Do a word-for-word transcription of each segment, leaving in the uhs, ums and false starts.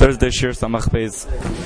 Thursday Shir Samach Beis.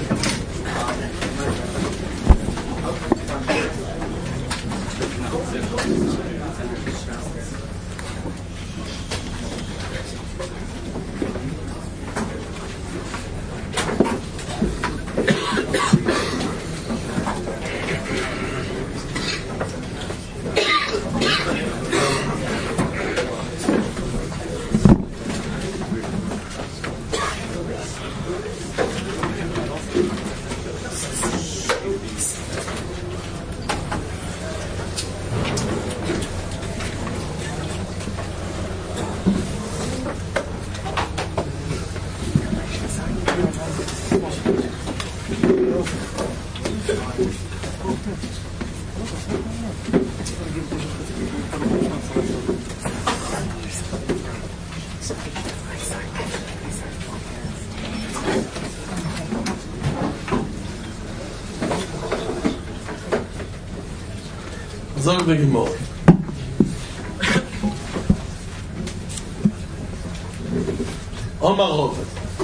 Sag dir mal. Omar Rove.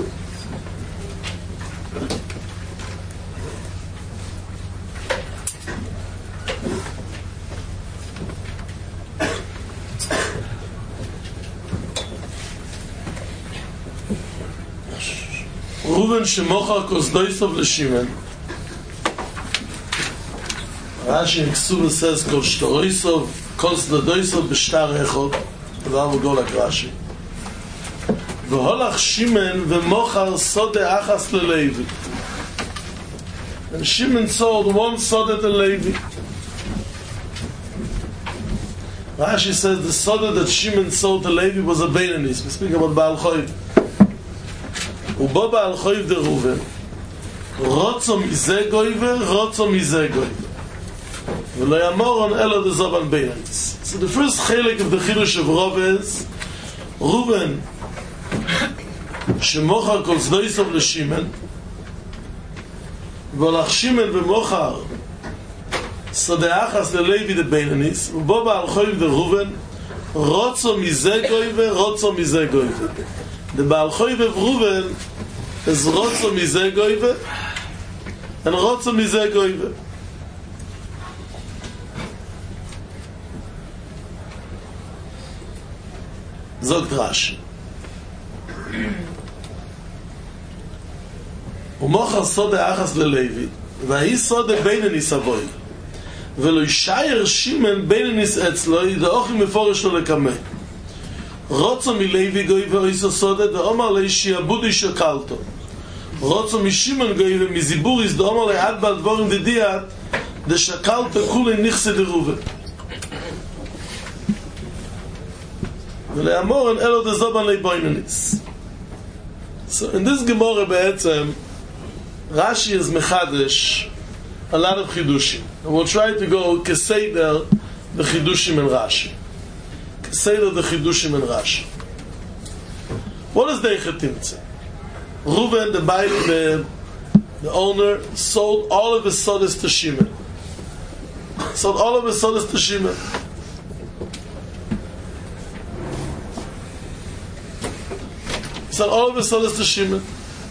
Ruben shemochar kosdoisov leshimen. Rashi in Ksuba says, Kol Shtoroisov, Kol Sdodoisov, B'shtar Echot, V'avu Golak Rashi. V'holach Shimen, V'mochar Sode Achas LeLevi. And Shimon sold one Sode to Levi. Rashi says the Sode that Shimon sold to Levi was a Beinanis. We speak about Baal Choiv. Ubo Baal Choiv de Ruven. Rotzo mizeh goiver, Rotzo mizeh goiver. So the first chelik of the Chidush of Rov is Ruben shemochar kol zdoisov leshimen v'olach shimen v'mochar sodeachas lelevi de beinanis ubo ba'al choiv de Ruben rotzo mizeh goive rotzo mizeh goive. The ba'al choiv of Ruben is rotzo mizeh goive and rotzo mizeh goive. Zogt Rashi. Umochar sode achas lelevi, vahi sode beinanis avoy, velo yishayer Shimen beinanis etzloi, de'ochim meforish lo lekameh. Rotzo milevi goive oiso sode, de'omar lei shiabudi shokalto. Rotzo mishimen goive miziburis, de'omar lei ad bal dvorim dediat, de shokalto kule nichse de Ruven. So in this Gemara be'etzem, Rashi is mechadesh a lot of chidushim, and we'll try to go keseder the chidushim in Rashi. Keseder the chidushim in Rashi. What is the Echetimtze? Reuven, the Bible, the, the owner, sold all of his sodas to Shimon. Sold all of his sodas to Shimon. He said all of his sodas to Shimon.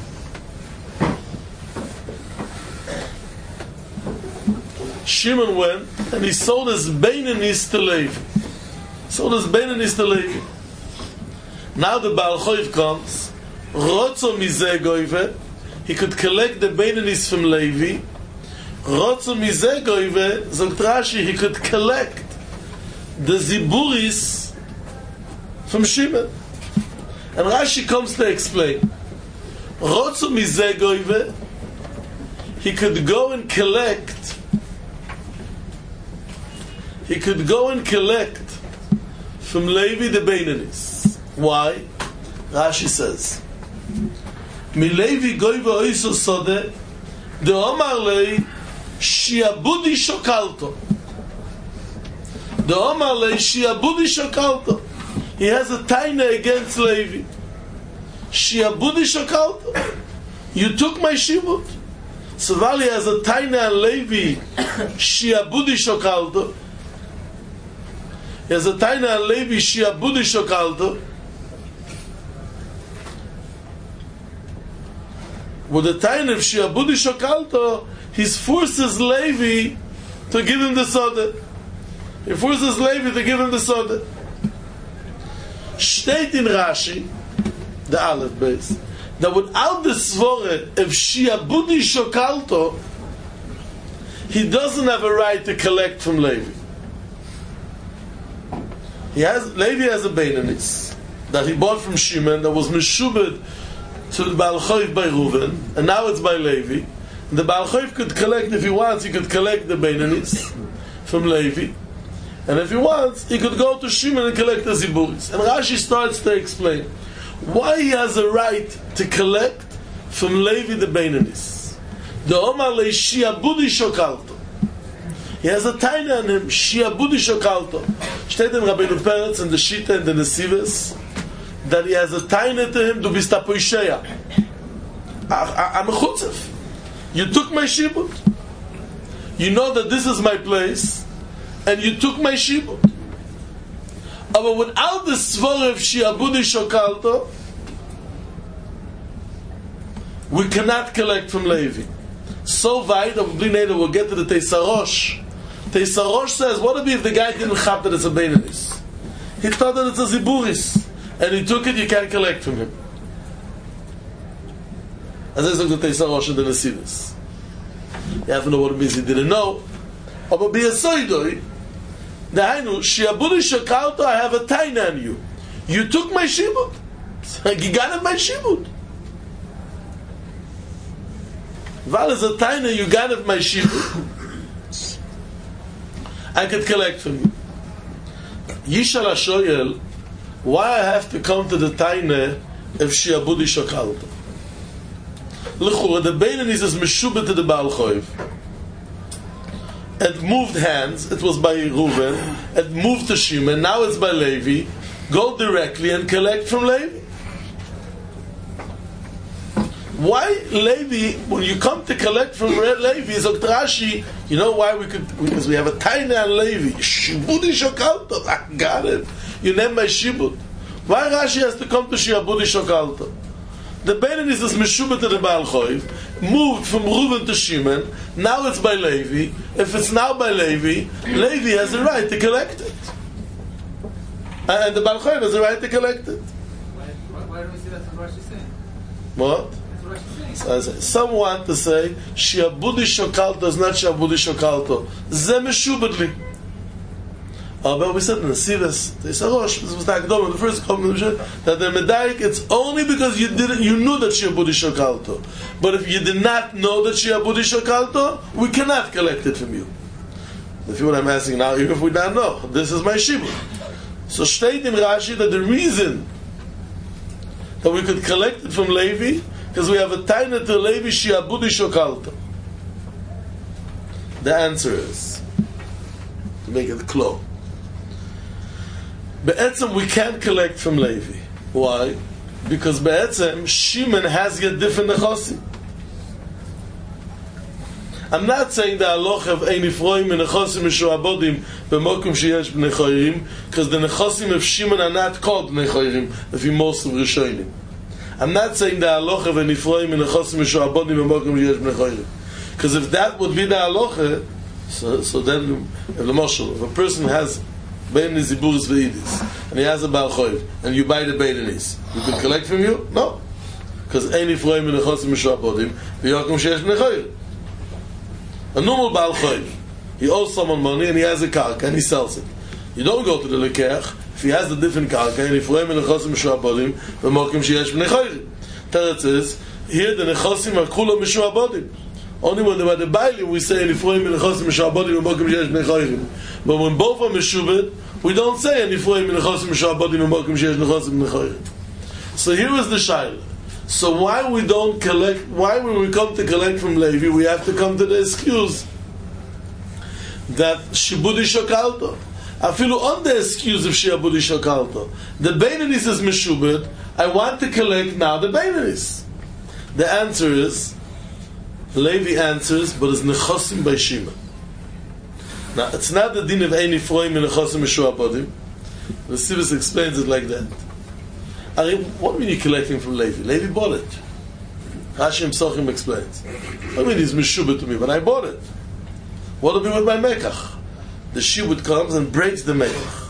Shimon went and he sold his Beinanis to Levi. Sold his Beinanis to Levi. Now the Baal Choiv comes. Rotzo mizeh goive. He could collect the Beinanis from Levi. Rotzo mizeh goive. Zogt Rashi, he could collect the Ziburis from Shimon. And Rashi comes to explain. Rotzo mizeh goive. He could go and collect. He could go and collect from Levi the Beinanis. Why? Rashi says, Mi Levi goive oiso sode, de omar lei shiabudi shokalto. De omar lei shiabudi shokalto. He has a taina against Levi. Shiabudi shokalto. You took my shibud. So while he has a taina on Levi, shiabudi shokalto. He has a taina on Levi, shiabudi shokalto. with the time of Shiabudi Shokalto, he forces Levi to give him the soda. He forces Levi to give him the soda. Steht in Rashi, the Aleph base, that without the svore of Shiabudi Shokalto, he doesn't have a right to collect from Levi. He has Levi has a Beinanis that he bought from Shimon that was meshubed to the Baal Choiv by Reuven, and now it's by Levi. And the Baal Choiv could collect, if he wants, he could collect the Beinanis from Levi, and if he wants, he could go to Shimon and collect the Ziburis. And Rashi starts to explain why he has a right to collect from Levi the Beinanis. The Omar le Shiabudi Shokalto. He has a tiny on him, Shiabudi Shokalto. Steht in Rabbeinu Peretz and the Shita and the Nesives that he has a tiny to him, Du bist a Poisheya. I'm a chutzef. You took my shibut. You know that this is my place, and you took my shibut. But without the svor of Shiabudi Shokalto, we cannot collect from Levi. So weit, we'll get to the Teisarosh. Teisarosh says, what would be if the guy didn't chap that it's a Beinanis? He thought that it's a Ziburis, and he took it, you can't collect from him. As I said, the Teisarosh and the Nesivis. You have to know what it means, he didn't know. But be a soidoi, the Hainu, Shiabudi Shokalto, I have a taina on you. You took my shibut. You got my shibut. Val is a taina, you got my shibut. I could collect from you. Yishal HaShoyel, why I have to come to the taina of Shiabudi Shokalto? L'chura, the Beinanis is meshubet to the Baal Choiv. It moved hands, it was by Reuven, it moved to Shimon, now it's by Levi. Go directly and collect from Levi. Why Levi, when you come to collect from Levi, Zokt Rashi, you know why we could, because we have a tiny on Levi. Shibudi Shokalto, I got it. You name my Shibud. Why Rashi has to come to Shiabudi Shokalto? The Beinanis is meshubet to the Baal Choiv, moved from Reuven to Shimon, now it's by Levi. If it's now by Levi, Levi has the right to collect it. And the Baal Choiv has the right to collect it. Why, why don't we see that's what Rashi's saying? What? That's what Rashi's So I say, some want to say, Shiabudi Shokalto is not Shiabudi Shokalto. Ze meshubet li. Uh, but we said in the Sivas, Teisarosh, this was the Akdom, the first comment that the Medaik, it's only because you didn't, you knew that Shiabudi Shokalto. But if you did not know that Shiabudi Shokalto, we cannot collect it from you. If you know what I'm asking now, even if we don't know, this is my Shibud. So state in Rashi that the reason that we could collect it from Levi, because we have a taina to Levi Shiabudi Shokalto. The answer is, to make it clear, Be'etzem we can't collect from Levi. Why? Because Be'etzem Shimon has yet different nechosim. I'm not saying the halacha of ein nifroim and nechosim mishuabodim b'mokum sheyesh b'nei choyrim, because the nechosim of Shimon are not called b'nei choyrim if you most of Rishonim. I'm not saying the halacha of ein nifroim and nechosim mishuabodim b'mokum sheyesh b'nei choyrim, because if that would be the halacha, so, so then if the moshel, if a person has Beinanis Ziburis V'idis, and he has a Baal Choiv, and you buy the Beinanis, you can collect from you? No. Because Ein Nifroim and Nechosim Mishuabodim, V'yokum Sheyesh B'nei Choyrim. A normal Baal Choiv, he owes someone money, and he has a karka, and he sells it. You don't go to the Lekech, if he has a different karka, Ein Nifroim and Nechosim Mishuabodim, V'yokum Sheyesh B'nei Choyrim. Teretz is, here the Nechosim are Kula Mishuabodim. Only when they're the Bailim, we say Nifroim and Nechosim Mishuabodim and Mokum Sheyesh B'nei Choyrim. But when both are Meshubed, we don't say Nifroim and Nechosim Mishuabodim and Mokum Sheyesh Nechosim B'nei Choyrim. So here is the Shaila. So why we don't collect, why when we come to collect from Levi, we have to come to the excuse that Shibudi Shokalto. I feel on the excuse of Shibudi Shokalto. The Beinanis is Meshubed, I want to collect now the Beinanis. The answer is, Levi answers, but it's Nechosim by Shimon. Now, it's not the din of Ein Nifroim and Nechosim Mishuabodim. The Sivas explains it like that. I mean, what do you mean you're collecting from Levi? Levi bought it. Rashi Psochim explains. I mean, he's meshubah to me, but I bought it. What do we do with my mekach? The shibud comes and breaks the mekach.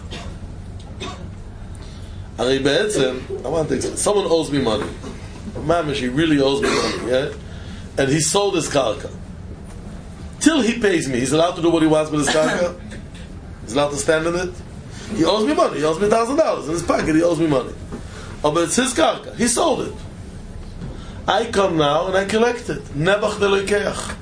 I want to explain. Someone owes me money. Mamish, he really owes me money, yeah? And he sold his karka. Till he pays me, he's allowed to do what he wants with his karka? He's allowed to stand in it? He owes me money. He owes me a thousand dollars in his pocket. He owes me money. Oh, but it's his karka. He sold it. I come now and I collect it. Nebach de lekeach.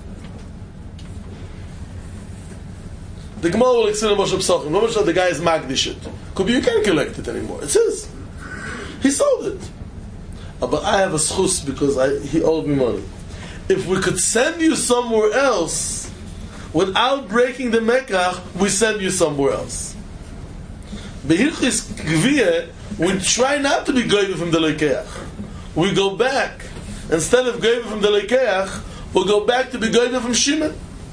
The Gemara will explain Moshe Psochim. No matter the guy is magdish it. Could be you can't collect it anymore. It's his. He sold it. Oh, but I have a schus because I, he owed me money. If we could send you somewhere else without breaking the mekach, we send you somewhere else. Behilchis gviyah, we try not to be goyim from the lekeach. We go back. Instead of goyim from the lekeach, we'll go back to be goyim from Shimon.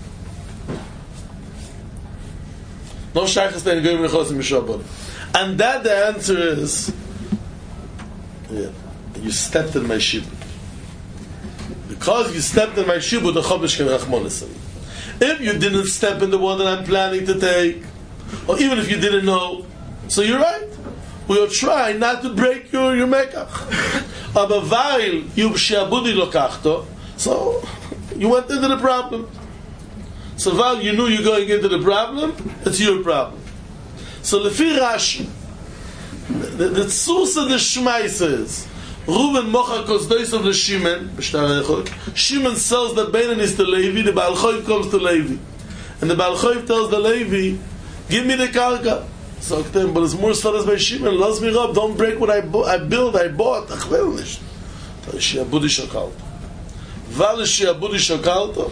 No shaykhs then goyim nechosim mishabod. And that the answer is, yeah, you stepped in my shibud. Because you stepped in my shibud, the chodesh can rachmonis. If you didn't step in the one that I'm planning to take, or even if you didn't know, so you're right. We'll try not to break your, your mekach. Aber weil you she'abudi lokachto, so you went into the problem. So while you knew you're going into the problem, it's your problem. So lefi Rashi, the, the source of the Shmais is Reuben mocha kosdois of the Shimon. Shimon sells the Beinanis to Levi. The Baal Choiv comes to Levi, and the Baal Choiv tells the Levi, "Give me the karka." So, but it's more studies by Shimon. Lass me up. Don't break what I, bo- I build. I bought. Ach will nicht. She'abudi shokalto. Val she'abudi shokalto.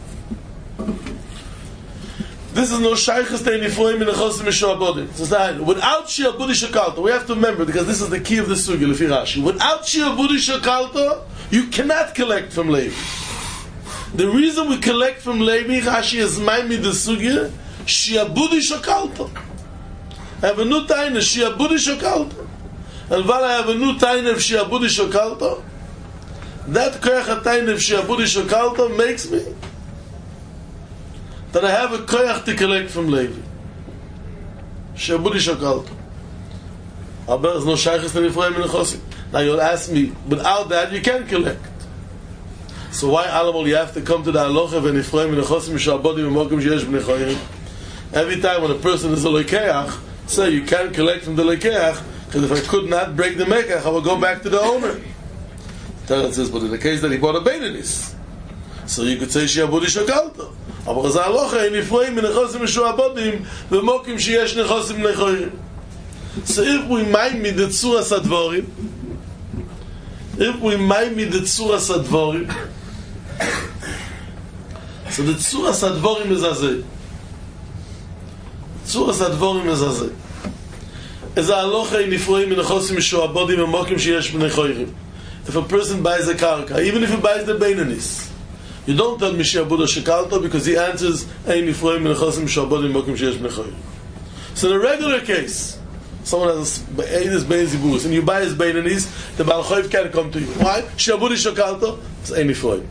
This is no shaykhs tein ifoim in the chosim mishuabodim. So without she'abudi shokalto, we have to remember, because this is the key of the sugi, lefi Rashi. Without she'abudi shokalto, you cannot collect from Levi. The reason we collect from Levi, Rashi is maimi the sugi, she'abudi shokalto. I have a new taina, she'abudi shokalto. And while I have a new taina of she'abudi shokalto, that koyach taina of she'abudi shokalto makes me that I have a koyach to collect from Levi. She'abudi shokalto. Aber there's no shaykhs in Ephraim and Chosim. Now you'll ask me, without that you can't collect. So why Alamol you have to come to the halacha when Ephraim and Chosim she'abudi v'mokim sheyesh b'nei choyim? Every time when a person is a lekeach, say you can't collect from the lekeach, because if I could not break the mekach, I will go back to the owner. Teretz says, but in the case that he bought a beinanis, so you could say she'abudi shokalto. Aber as halacha in Ephraim and Chosim mishuabodim v'mokim sheyesh nechosim b'nei choyim. So if we mind me the tzuras advorim, if we mind me the tzuras advorim, so the tzuras advorim is azay. Tzuras advorim is azay. Is a halacha in Ephraim and Chosim mishuabodim v'mokim sheyesh b'nei choyim. If a person buys a karka, even if he buys the beinanis, you don't tell me she'abuda shekalto, because he answers ein Ephraim and Chosim mishuabodim v'mokim sheyesh b'nei choyim. So in a regular case, someone has this bein zibus, and you buy his beinanis, the Baal Choiv can't come to you. Why? She'abudi shokalto, it's ein Ephraim.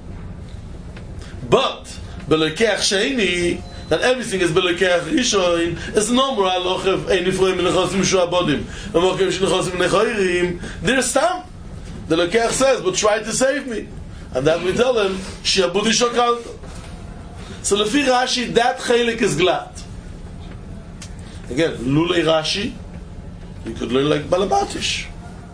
But b'lekeach sheini, that everything is b'lekeach rishon, it's no more halacha of ein Ephraim and Chosim mishuabodim v'mokim sheyesh chosim b'nei choyim. There's some. The lekeach says, but try to save me. And then we tell him, she'abudi shokalto. So lefi Rashi, that chelik is glad. Again, lulei Rashi, you could learn like Balabatish.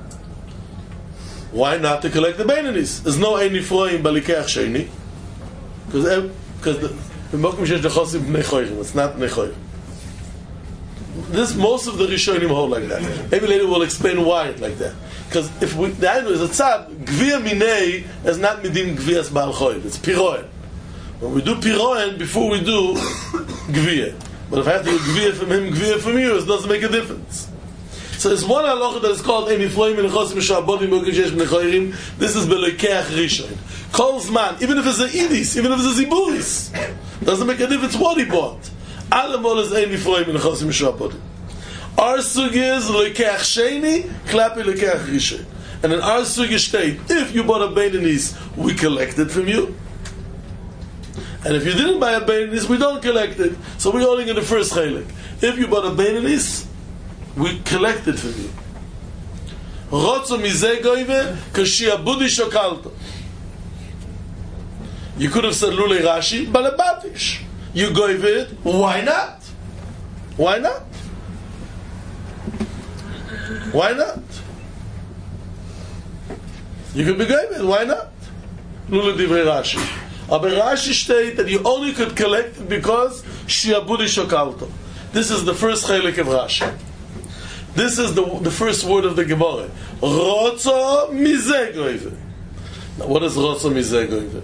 Why not to collect the beinanis? There's no ein Ephraim b'lekeach sheini, because because the mokim sheyesh nechosim b'nei choyim, it's not b'nei choyim. This most of the Rishonim hold like that. Maybe later we'll explain why it's like that. Because if we, the idea is a tzad, gviyah minei is not midin gviyas Baal Choiv. It's piroen. When we do piroen, before we do gviyah. But if I have to do gviyah from him, gviyah from you, it doesn't make a difference. So there's one halacha that is called ein Ephraim and Chosim mishuabodim v'mokim sheyesh b'nei choyim. This is b'lekeach rishon. Kol zman, even if it's a idis, even if it's a ziburis, doesn't make a difference what he bought. Alamol is ein Ephraim and Chosim mishuabodim. Our sugi is lekeach sheini, klapi lekeach rishon. And in our sugya state, if you bought a Beinanis, we collect it from you. And if you didn't buy a Beinanis, we don't collect it. So we're only in the first chelik. If you bought a Beinanis, we collect it from you. Rotzo mizeh goive, kashiabudi shokalto. You could have said Lule Rashi, Balabatish. You goive it, why not? Why not? Why not? You could be goive it, why not? Lule Divrei Rashi. Aber Rashi state that you only could collect it because Shiabudi Shokalto. This is the first chelik of Rashi. This is the, the first word of the Gemara. Rotzo mizeh goive. Now what is Rotzo mizeh goive?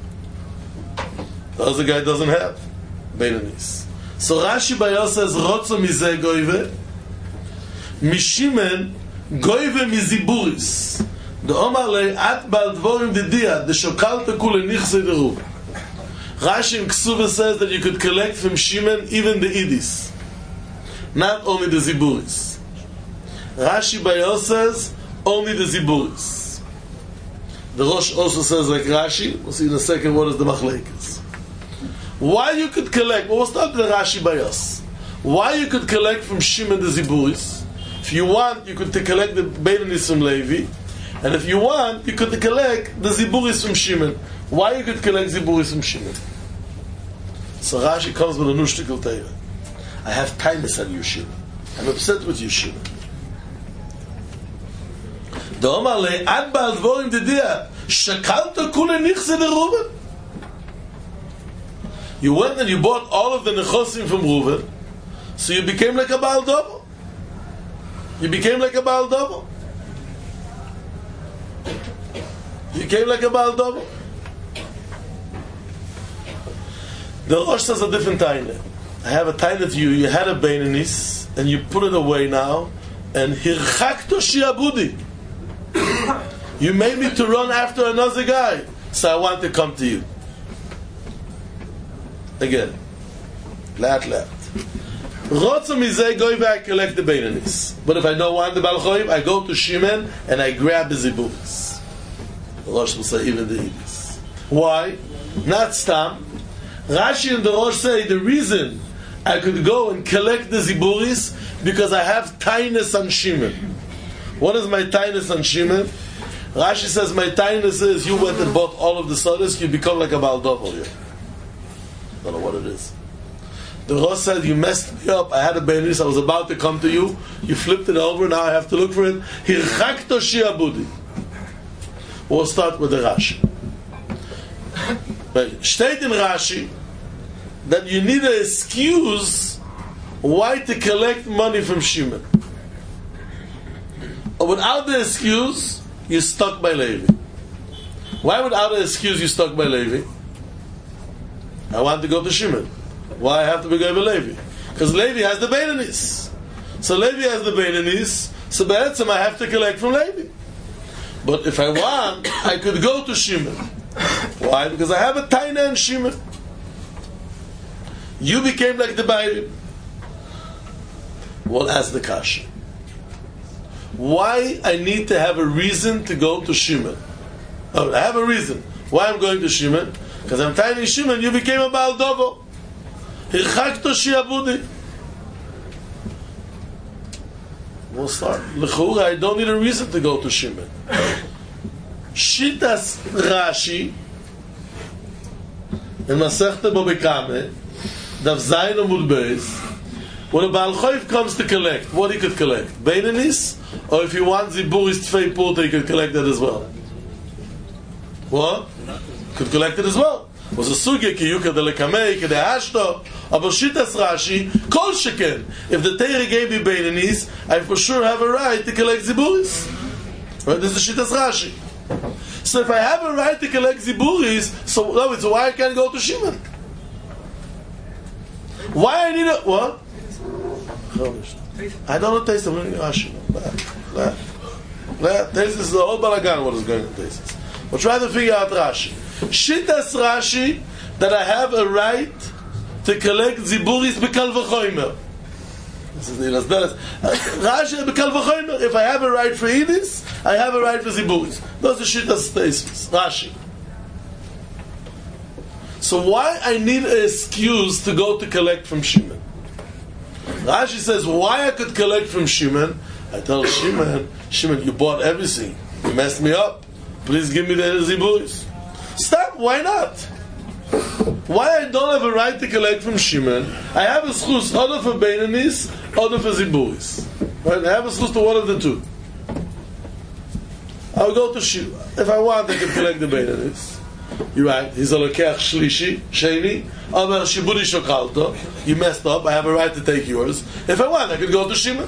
The other guy doesn't have Beinanis. So Rashi Bayos says Rotzo mizeh goive. Mishimen goive miziburis. The Omar le at bal dvorim didia the shokalta kule nichse deru. Rashi in Ksuva says that you could collect from Shimon even the idis, not only the ziburis. Rashi Bayos says only the ziburis. The Rosh also says like Rashi. We'll see in a second what is the machlekes. Why you could collect? Well, we'll start with the Rashi Bayos. Why you could collect from Shimon the ziburis? If you want, you could collect the Beinanis from Levi. And if you want, you could collect the Ziburis from Shimon. Why you could collect Ziburis from Shimon? So Rashi comes with a new shtickle Torah. I have kindness on you, Shimon. I'm upset with you, Shimon. The Omar le ad ba'al dvorim didia shakalta kule nichse de Reuven. You went and you bought all of the nechosim from Reuven, so you became like a Baal Dovo. You became like a Baal Dovo. You came like a Baal Dovo. The Rosh says a different taina. I have a taina to you. You had a Beinanis and you put it away now, and hirchakto shiabudi. You made me to run after another guy, so I want to come to you. Again, lat lat. Rotzo mizeh goive, I collect the Beinanis. But if I don't want the Baal Choiv, I go to Shimon and I grab the Ziburis. The Rosh will say even the Ibis. Why? Not Stam. Rashi and the Rosh say the reason I could go and collect the Ziburis because I have tainus on Shimon. What is my tainus on Shimon? Rashi says my tainus is you went and bought all of the sodas, you become like a Baal Dovo here. I don't know what it is. The Rosh said you messed me up. I had a Beinanis, I was about to come to you. You flipped it over, now I have to look for it. Hirchakto shiabudi. We'll start with the Rashi. Steht in Rashi that you need an excuse why to collect money from Shimon. Or without the excuse, you're stuck by Levi. Why without an excuse you're stuck by Levi? I want to go to Shimon. Why I have to be going to Levi? Because Levi has the Beinanis. So Levi has the Beinanis, so Be'etzim I have to collect from Levi. But if I want, I could go to Shimon. Why? Because I have a taina and Shimon. You became like the Bairim. Well, ask the Kasha. Why I need to have a reason to go to Shimon? Oh, I have a reason. Why I'm going to Shimon? Because I'm tiny Shimon, you became a Baal Dovo. Hirchakto shiabudi. We'll start. L'chura, I don't need a reason to go to Shimon. Shitas Rashi in Masechta Bobekame, Daf Zayin Amud Beis, when a Baal Choiv comes to collect, what he could collect? Beinanis? Or if you want Ziburis Tfei Purta, he could collect that as well. What? Could collect it as well. Was a sugya ki yuka de lekamei ki de hashto, aber shitas Rashi kol sheken. If the Torah gave me Beinanis, I for sure have a right to collect ziburis. Right? This is the shitas Rashi. So if I have a right to collect ziburis, so no, it's why I can't go to Shimon. Why I need a what? I don't know taste. I'm learning Rashi. This is the whole balagan. What is going on taste? We're trying to figure out Rashi. Shitas Rashi that I have a right to collect ziburis b'kal v'chomer. This is the Rasbelas. Rashi bekal v'chomer. If I have a right for Edis, I have a right for Ziburis. Those are Shittas Stasis. Rashi. So why I need an excuse to go to collect from Shimon? Rashi says, why I could collect from Shimon? I tell Shimon, Shimon, you bought everything. You messed me up. Please give me the Ziburis. Stop, why not? Why I don't have a right to collect from Shimon? I have a schus, other for Beinanis, other for Ziburis. Right? I have a schus to one of the two. I'll go to Shimon. If I want, I can collect the Beinanis. You're right. He's a lokech shlishi, sheni. Other shiburi shokalto. You messed up. I have a right to take yours. If I want, I could go to Shimon.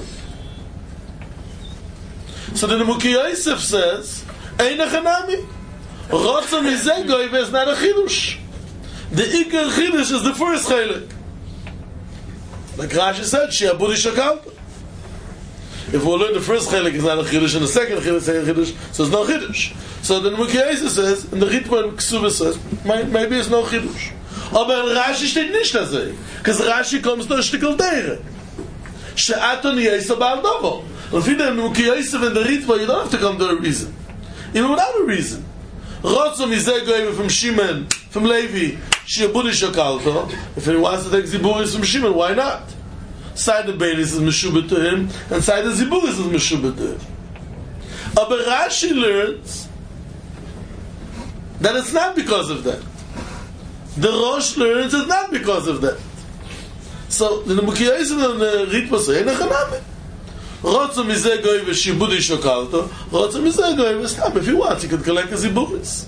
So the Nemuki Yosef says, Ein echanami. Rotza mizeh goy is not a chidush. The Iker Chidush is the first Chelik. Like Rashi said, Shiabudi Shakalta. If we learn the first Chelik is not a Chidush, and the second Chelik is a Chidush, so it's no Chidush. So the Nemuki says, and the Ritman Ksuba says, maybe it's no Chidush. Aber in Rashi steht nicht das sei. Because Rashi comes to a Shtikel Deire. She'aton Yesa Baal Dovo. And if you the Nemuki and the Ritman, you don't have to come to a reason. Even without a reason. Rotzom Yizeh Goyim from Shimon, from Levi, Shiabudi Shakalto. If he wants to take Ziburis from Shimon, why not? Side the Beilis is Meshubah to him, and side the Ziburis is Meshubah to him. Aber Rashi learns that it's not because of that. The Rosh learns it's not because of that. So the Nemukiyaisim and the Ritma say, Nechaname. Rotzom Mizeh Goy v'Shibudi Shokalto. Rotzom Mizeh Goy v'Stam. If he wants, he could collect the Ziburis.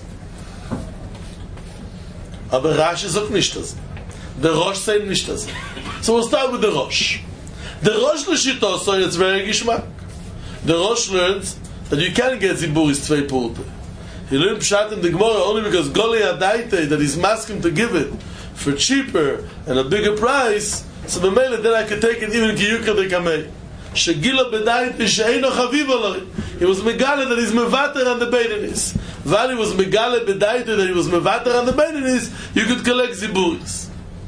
Aber Rashi sagt nicht das. The Rosh sagt nicht das. So we'll start with the Rosh. The Rosh l'shito, so it's very gishmak. The Rosh learns that you can't get Ziburis tvei pulte. He learned Pshat in the Gemara only because Goli Adaite, that he's asking to give it for cheaper and a bigger price, so the mele then I could take it even kiyukah de kamei. Shegila Bedaite she'eino chaviv aloi. He was megale that he's mevater on the Beinanis. While he was megale Bedaite that he was mevater on the Beinanis, you could collect Ziburis.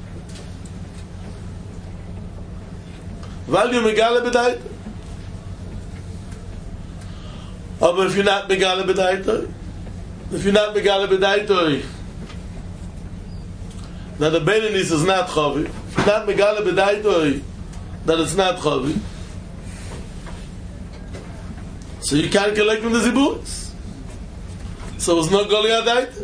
While you're megale Bedaite. But if you're not megale Bedaite, if you're not megale Bedaite, now the Beinanis is not chaviv. If you're not megale Bedaite, then it's not chaviv. So you can't collect from the Ziburis. So it's not Goli Adaita.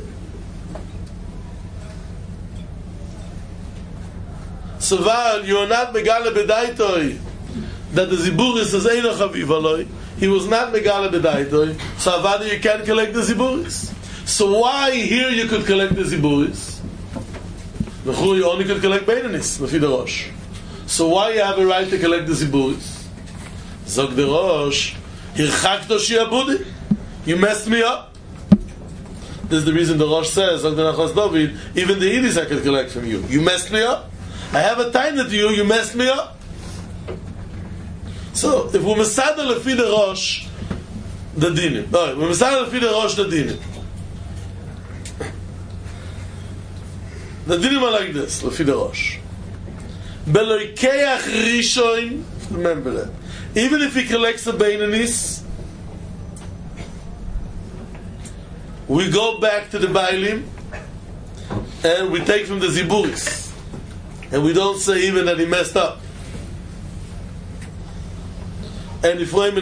So while you are not Megale Bedaitoi, that the Ziburis is Eino Chaviv Aloi, he was not Megale Bedaitoi, so Avada you can't collect the Ziburis. So why here you could collect the Ziburis? You only could collect Beinanis, Lefi the Rosh. So why you have a right to collect the Ziburis? Zog the Rosh, Hirchakto Shiabudi. You messed me up. This is the reason the Rosh says, even the Edis I could collect from you. You messed me up. I have a time to you, you messed me up. So, if we Mesadar Lefi the Rosh, the Dinim. No, we Mesadar Lefi the Rosh, the Dinim. The Dinim are like this, Lefi the Rosh. Beloikeach Rishoin, remember that. Even if he collects the Beinanis, we go back to the Bailim and we take from the Ziburis. And we don't say even that he messed up. And if we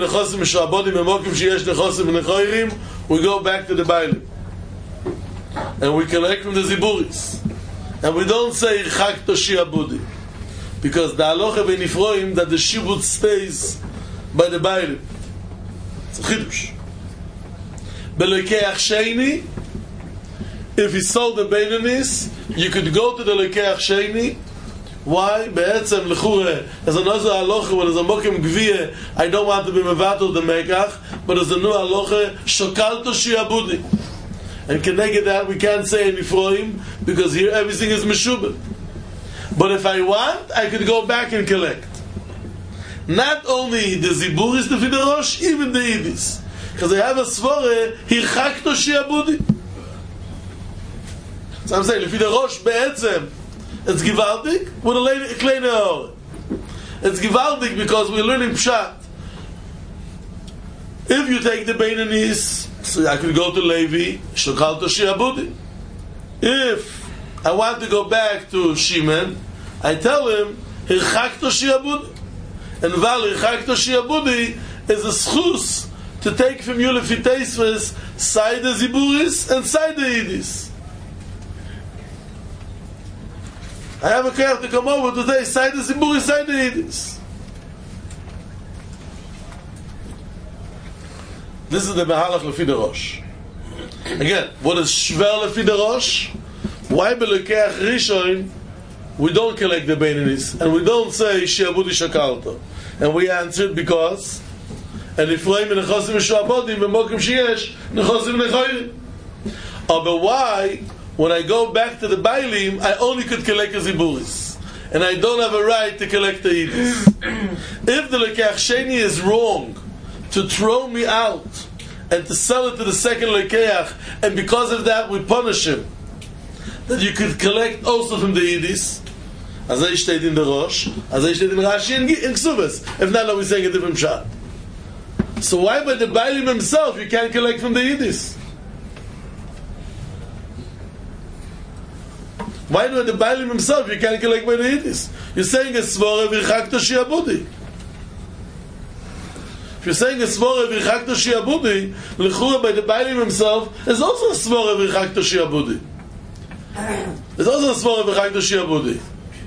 go back to the Bailim and we collect from the Ziburis. And we don't say Chak Toshi Abudi. Because the halacha ben Ifroim that the shibud stays by the Bailim. It's a chidush. Beloikeach Sheini, if he sold the Beinanis, you could go to the Loikeach Sheini. Why? Be'etzem lechure, as another halacha when there's a mokim gviyeh, I don't want to be mevatel the mekach, but as a new halacha, shokalto shiabudi. And connected that we can't say in Ifroim because here everything is meshubah. But if I want, I could go back and collect. Not only the Ziburis, the Fiderosh, even the Idis. Because I have a svore, Hirchakto Shiabudi. So I'm saying, the Fiderosh be'etzem, it's givaldik, with a kleine hore. It's gewaltig because we're learning Pshat. If you take the Beinanis, so I could go to Levi, Shokalto Shiabudi. If I want to go back to Shimon, I tell him, Hirchakto Shiabudi. And Val Hirchakto Shiabudi is a schus to take from you Lefiteisves, side the Ziburis and side the Yidis. I have a care to come over today, side the Ziburis, side the Yidis. This is the Mehalach Lefi the Rosh. Again, what is Shver Lefi the Rosh? Why Belekeach Rishon we don't collect the Beinanis and we don't say Shiabudi Shakalto? And we answered because and Ephraim and Nechosim Mishuabodim and Mokim Sheyesh Nechosim Nechoyim. But why, when I go back to the Bailim, I only could collect the Ziburis and I don't have a right to collect the Yidis? If the Lekeach Sheni is wrong to throw me out and to sell it to the second Lekeach, and because of that we punish him, that you could collect also from the Yidis, as I state in the Rosh, as I state in Rashi and in Ksubas. If not, we're saying a different shot. So why by the Bailim himself you can't collect from the Yidis? Why by the Bailim himself you can't collect by the Yidis? You're saying a Svora Virchakto Shiabudi. If you're saying a Svora Virchakto Shiabudi, L'chura by the Bailim himself is also a Svora Virchakto Shiabudi. It's also a Svora Virchakto Shiabudi.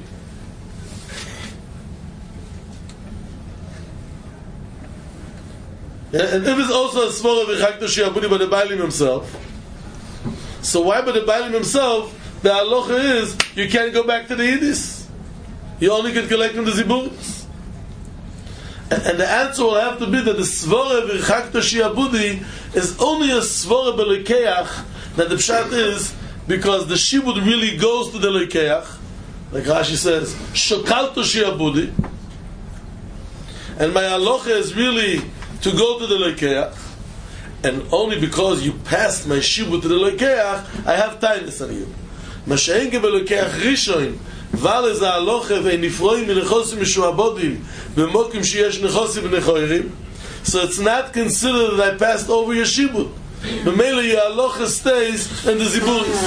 And if it's also a Svora Virchakto Shiabudi by the Bailim himself, so why by the Bailim himself the halacha is you can't go back to the Yidis? You only can collect from the Ziburis. And the answer will have to be that the Svora Virchakto Shiabudi is only a Svora Belekeach, that the Pshat is because the Shibud really goes to the Lekeach, like Rashi says, Shokalto Shiabudi, and my halacha is really to go to the Lekeach, and only because you passed my Shibud to the Lekeach, I have tightness on you. Masha'enke Belekeach Rishon, Val is a halacha ve'nifroim nechosim mishuabodim b'mokim sheyesh nechosim nechoirim. So it's not considered that I passed over your shibud. But mainly your halacha stays in the ziburis.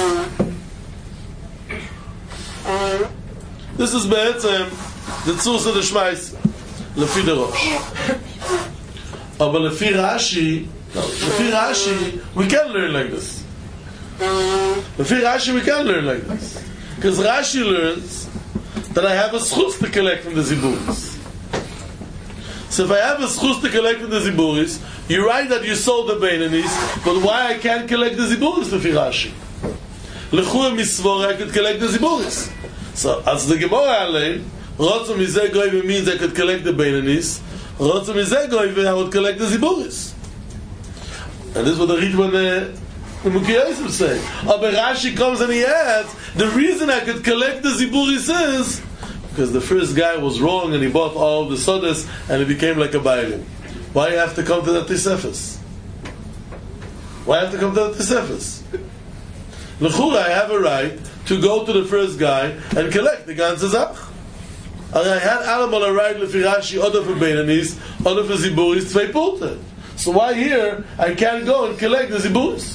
This is be'etzem the tzurs of the shmais lefi the rosh. But lefi Rashi, no, lefi Rashi we can learn like this. Lefi Rashi we can learn like this. Because Rashi learns that I have a schus to collect from the Ziburis. So if I have a schus to collect from the Ziburis, you're right that you sold the Beinanis, but why I can't collect the Ziburis to Rashi? L'chua misvor I could collect the Ziburis. So as the Gemara Alein, Rotzum Mizeh Goyve means I could collect the Beinanis, Rotzum Mizeh Goyve I would collect the Ziburis. And this is what the Ritvan uh, the Mukiyos would say. But Rashi comes and he adds, the reason I could collect the Ziburis is because the first guy was wrong and he bought all the sodas and it became like a Bailim. Why do you have to come to that Tisefes? Why have to come to that Tisefes? L'chura, I have a right to go to the first guy and collect the ganze Zach. And I had Alamal a right Lefi Rashi, other for Beinanis, other for Ziburis, Tvei Pulta. So why here I can't go and collect the Ziburis?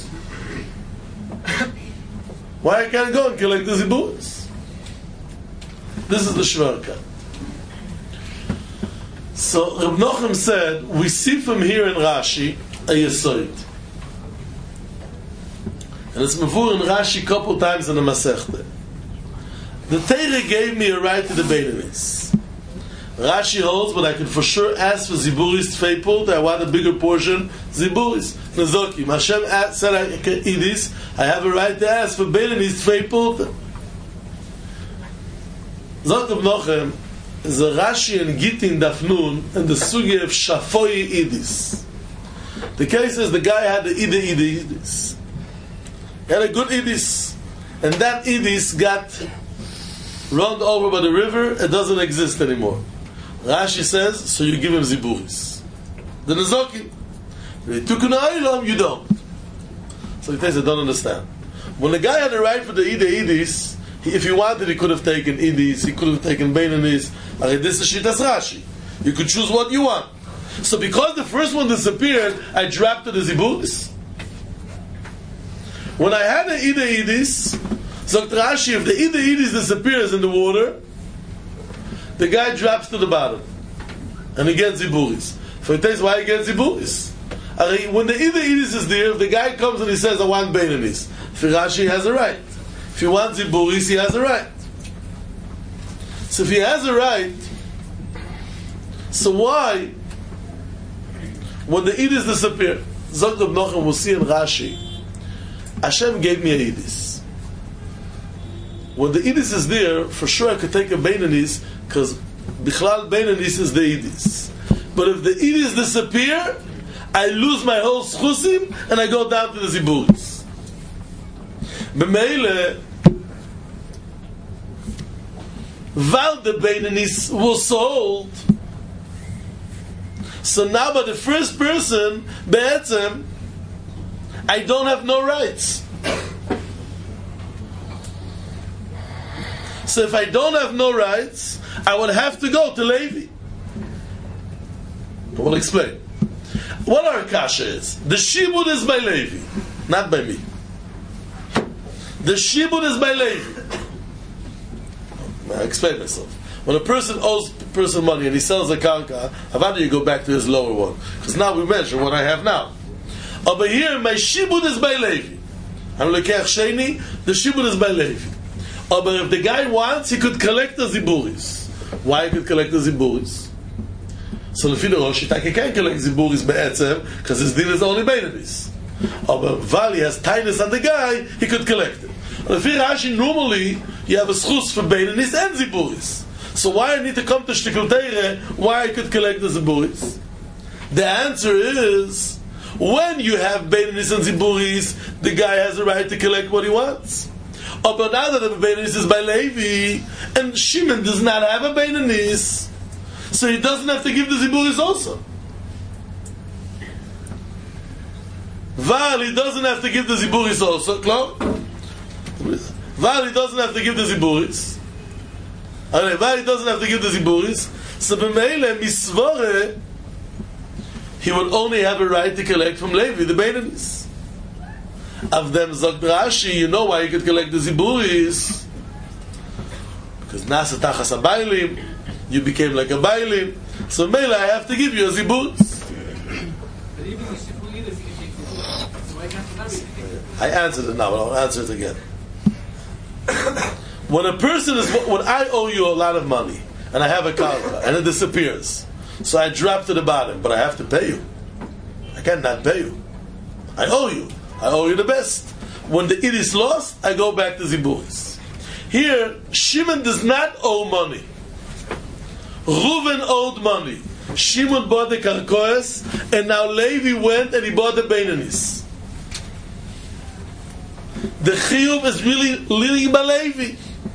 Why I can't go and collect the Ziburis? This is the Shvarka. So Reb Nochem said, we see from here in Rashi a Yesoid. And it's mevur in Rashi a couple times in the Masechta. The Torah gave me a right to the Beinanis. Rashi holds, but I could for sure ask for Ziburis Tfeipul, that I want a bigger portion, Ziburis. Nazokim, Hashem said I can eat this, I have a right to ask for Beinanis Tfeipul. Zot of Nochem is a Rashi and Gittin Dafnun and the Sugi of Shafoi Idis. The case is the guy had the Ida Ida Idis. He had a good Idis, and that Idis got run over by the river, it doesn't exist anymore. Rashi says, so you give him Ziburis. The Nazokim. They took an Aylam, you don't. So he says, I don't understand. When the guy had the right for the Ida Idis, He, if he wanted, he could have taken Idis, he could have taken Beinanis. Okay, this is Shitas Rashi. You could choose what you want. So because the first one disappeared, I dropped to the Ziburis. When I had an Ida Idis, Zokt Rashi, if the Ida Idis disappears in the water, the guy drops to the bottom. And he gets Ziburis. So he tells why he gets Ziburis. When the Ida Idis is there, if the guy comes and he says, I want Beinanis, for Rashi, he has a right. If he wants Ziburis, he has a right. So if he has a right, so why, when the Idis disappear, Zokt Reb Nochem, we'll see in Rashi, Hashem gave me a Idis. When the Idis is there, for sure I could take a Beinanis, because Bichlal Beinanis is the Idis. But if the Idis disappear, I lose my whole Schusim, and I go down to the Ziburis. B'meile, while the Beinanis was sold, so now by the first person, Be'etzem, I don't have no rights. So if I don't have no rights, I would have to go to Levi. I will explain. What our kasha is? The shibud is by Levi, not by me. The shibud is by Levi. I'll explain myself. When a person owes a person money and he sells a karka, how do you go back to his lower one? Because now we measure what I have now. Over here, my shibud is by Levi. I'm lekech sheni, the shibud is by Levi. Oh, but if the guy wants, he could collect the ziburis. Why he could collect the ziburis? So the Fidel Rosh, he can't collect ziburis be'etzem, because his deal is only Beinanis. Oh, but Vali has tightness on the guy, he could collect it. The Fidel Rashi, normally, you have a schus for Beinanis and ziburis. So why I need to come to Shtikul Teire, why I could collect the ziburis? The answer is, when you have Beinanis and ziburis, the guy has a right to collect what he wants. Oh, but now that the Beinanis is by Levi, and Shimon does not have a Beinanis, so he doesn't have to give the Ziburis also. Val, he doesn't have to give the Ziburis also. Klar? Val, he doesn't have to give the Ziburis. Okay, Val, he doesn't have to give the Ziburis. So b'meile misvore, he would only have a right to collect from Levi the Beinanis. Of them Zokt Rashi, you know why you could collect the Ziburis? Because Nasa Tachas Abaylim, you became like a Baylim. So Mela, I have to give you a Ziburis. I answered it now, but I'll answer it again. When a person is, when I owe you a lot of money, and I have a karka, and it disappears, so I drop to the bottom, but I have to pay you. I cannot pay you. I owe you. I owe you the best. When the id is lost, I go back to Ziburis. Here, Shimon does not owe money. Reuven owed money. Shimon bought the karkoes, and now Levi went and he bought the Beinanis. The chiyuv is really living by Levi.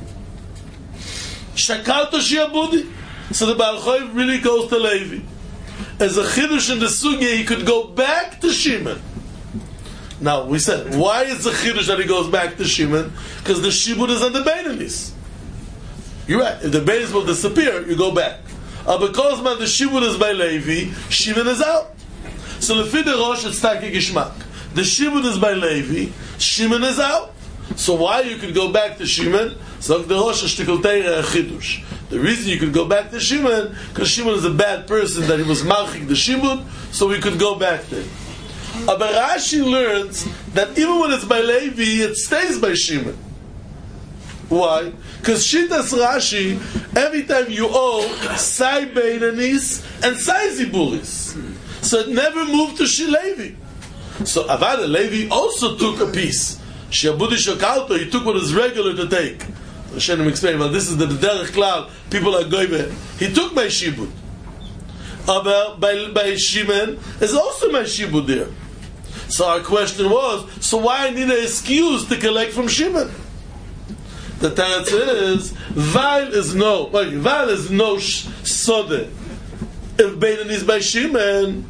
Shakalto shiabudi. So the Baal Choiv really goes to Levi. As a chidush in the sugya, he could go back to Shimon. Now, we said, why is the chidush that he goes back to Shimon? Because the shibud is on the Beinanis. You're right. If the Beinanis will disappear, you go back. Uh, because man, the shibud is by Levi, Shimon is out. So the Fidei Rosh, it's taki gishmak. The shibud is by Levi, Shimon is out. So why you could go back to Shimon? So the Rosh shtikul teira chidush. The reason you could go back to Shimon, because Shimon is a bad person, that he was malchik the shibud, so we could go back there. Uh, but Rashi learns that even when it's by Levi, it stays by Shimon. Why? Because Shitas Rashi, every time you owe Sai Beinanis and Sai Ziburis. So it never moved to Levi. So Avada Levi also took a piece. Shiabudi Shokalto, he took what is regular to take. Hashem explained, well, this is the Derech Klal, people are going there. He took my Shibud. Uh, by, by Shimon, there's also my Shibud there. So our question was, so why I need an excuse to collect from Shimon? The teretz is, Vail is no, wait, Vail is no Sode. If Beinanis is by Shimon,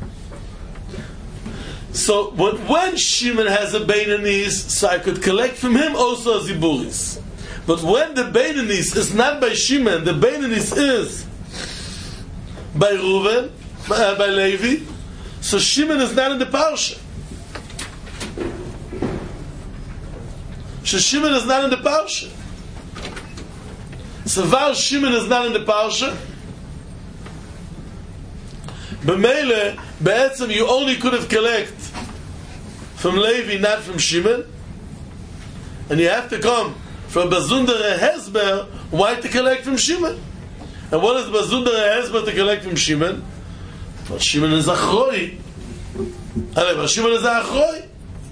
so when, when Shimon has a Beinanis, so I could collect from him also a Ziburis. But when the Beinanis is not by Shimon, the Beinanis is by Reuven, uh, by Levi, so Shimon is not in the parsha. So Shimon is not in the parsha. So while Shimon is not in the parsha, B'meile, Be'etzem, you only could have collect from Levi, not from Shimon, and you have to come from Bazundere Hezber, why to collect from Shimon? And what is Bazundere Hezber to collect from Shimon? Well, Shimon is Achroi. Well, Shimon is Achroi.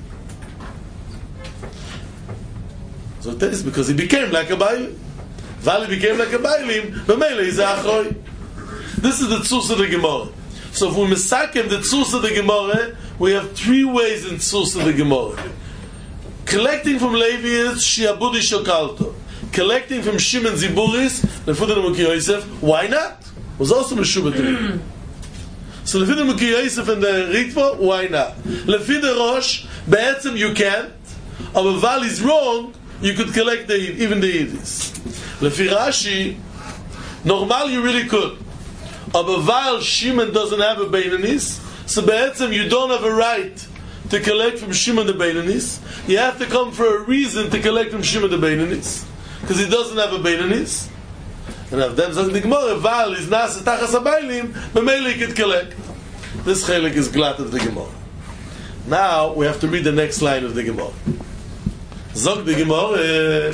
So it is because he became like a Bailim. While he became like a Bailim, B'meile he's Achroi. This is the Tzus of the Gemara. So if we misakem the Tzus of the Gemara, we have three ways in Tzus of the Gemara. Collecting from Levi is Shiabudi Shokalto. Collecting from Shimon Ziburis, Lefudim Muki Yosef, why not? Was also Meshubah to me. So Lefudim Muki Yosef and the Ritva, why not? Lefid Rosh, Be'etzem you can't. Aber Val is wrong, you could collect the, even the Yidis. Lefi Rashi, normal you really could. Aber Val Shimon doesn't have a Beinanis, so Be'etzem you don't have a right to collect from Shimon the Beinanis. You have to come for a reason to collect from Shimon the Beinanis, because he doesn't have a Beinanis. And if them says the Gemara, Val is Nasa Tachas HaBailim, B'meile he could collect. This chelik is glad of the Gemara. Now we have to read the next line of the Gemara. Zog the Gemara,